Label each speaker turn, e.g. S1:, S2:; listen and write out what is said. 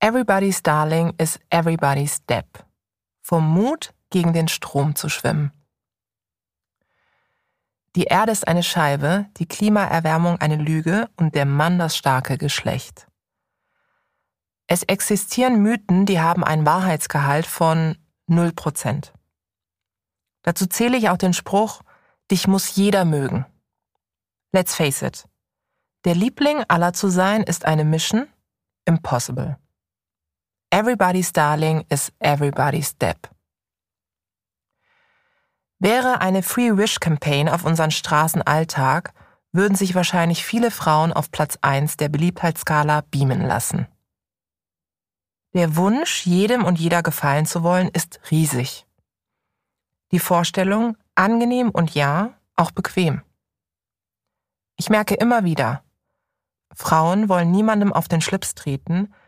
S1: Everybody's Darling is everybody's Deb. Vom Mut, gegen den Strom zu schwimmen. Die Erde ist eine Scheibe, die Klimaerwärmung eine Lüge und der Mann das starke Geschlecht. Es existieren Mythen, die haben einen Wahrheitsgehalt von 0%. Dazu zähle ich auch den Spruch, dich muss jeder mögen. Let's face it. Der Liebling aller zu sein ist eine Mission impossible. Everybody's Darling is everybody's Deb. Wäre eine Free-Wish-Campaign auf unseren Straßenalltag, würden sich wahrscheinlich viele Frauen auf Platz 1 der Beliebtheitsskala beamen lassen. Der Wunsch, jedem und jeder gefallen zu wollen, ist riesig. Die Vorstellung, angenehm und ja, auch bequem. Ich merke immer wieder, Frauen wollen niemandem auf den Schlips treten,